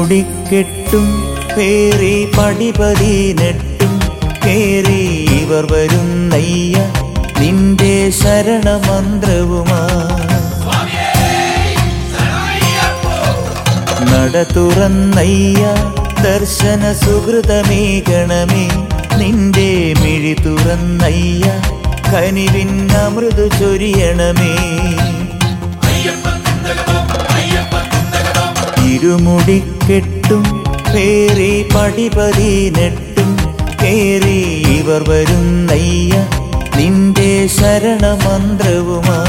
ഇരുമുടിക്കെട്ടും പേറി പടിപതിനെട്ടും കേറി ഇവർ വരുന്നയ്യ നിന്റെ ശരണമന്ത്രവുമാ. നട തുറന്നയ്യ ദർശന സുഹൃതമേകണമേ നിന്റെ മിഴി തുറന്നയ്യ കനിവിൻ അമൃതു ചൊരിയണമേ. ഇരുമുടിക്കെട്ടും പേറി പടിപതിനെട്ടും കേറി ഇവർ വരുന്നയ്യ നിന്റെ ശരണമന്ത്രവുമാ.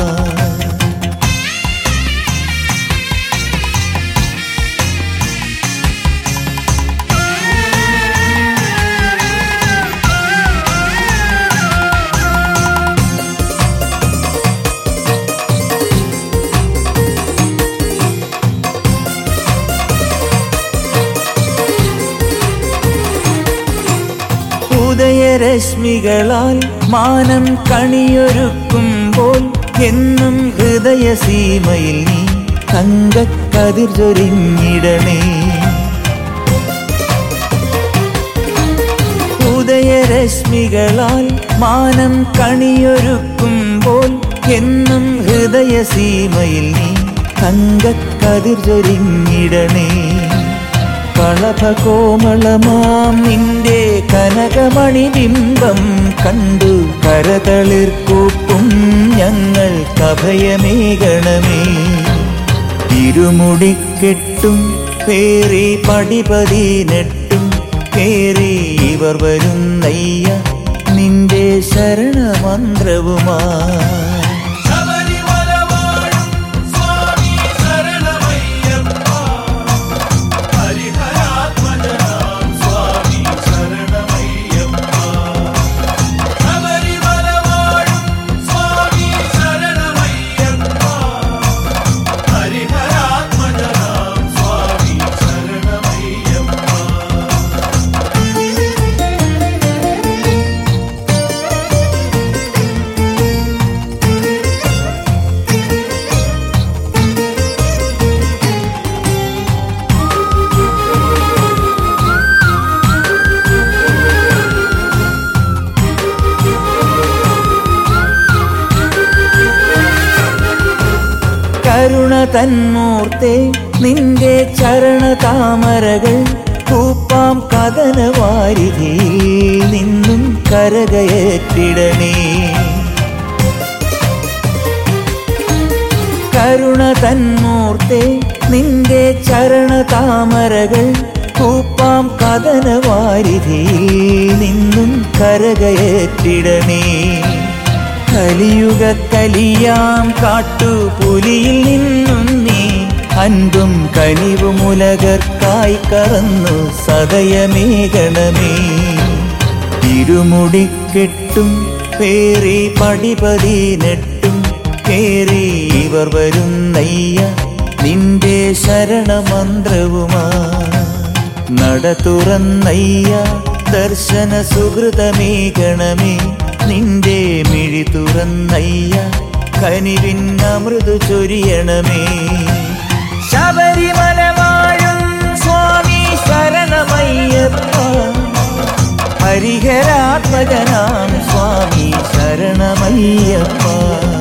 ഉദയരശ്മികളാൽ മാനം കണിയൊരുക്കുമ്പോൾ എന്നും ഹൃദയസീമയിൽ നീ തങ്കക്കതിർ ചൊരിഞ്ഞിടണേ. ഉദയരശ്മികളാൽ മാനം കണിയൊരുക്കുമ്പോൾ എന്നും ഹൃദയസീമയിൽ നീ തങ്കക്കതിർ ചൊരിഞ്ഞിടണേ. കളഭകോമളമാം നിന്റെ കനകമണിബിംബം കണ്ടു കരതളിർക്കൂപ്പും ഞങ്ങൾക്കഭയമേകണമേ. ഇരുമുടിക്കെട്ടും പേറി പടിപതിനെട്ടും കേറി ഇവർ വരുന്നയ്യ നിന്റെ ശരണമന്ത്രവുമാ. കരുണ തന്മൂർത്തേ നിന്റെ ചരണതാമരകൾ കൂപ്പാം കഥനവാരിധിയിൽ നിന്നും കരകയറ്റിടണേ. കരുണ തന്മൂർത്തേ നിന്റെ ചരണതാമരകൾ കൂപ്പാം കഥനവാരിധിയിൽ നിന്നും കരകയറ്റിടണേ. കലിയുഗ കലിയാം കാട്ടുപുലിയിൽ നിന്നും നീ അൻപും കനിവുമുലകർക്കായി കറന്നു സദയമേകണമേ. ഇരുമുടിക്കെട്ടും പേറി പടിപതിനെട്ടും കേറി ഇവർ വരുന്നയ്യ നിന്റെ ശരണമന്ത്രവുമാ. നട തുറന്നയ്യ ദർശന സുഹൃതമേകണമേ നിന്റെ മിഴി തുറന്നയ്യ കനിവിൻ അമൃതു ചൊരിയണമേ. ശബരിമല വാഴും സ്വാമി ശരണമയ്യപ്പ, ഹരിഹരാത്മജനാം സ്വാമി ശരണമയ്യപ്പ.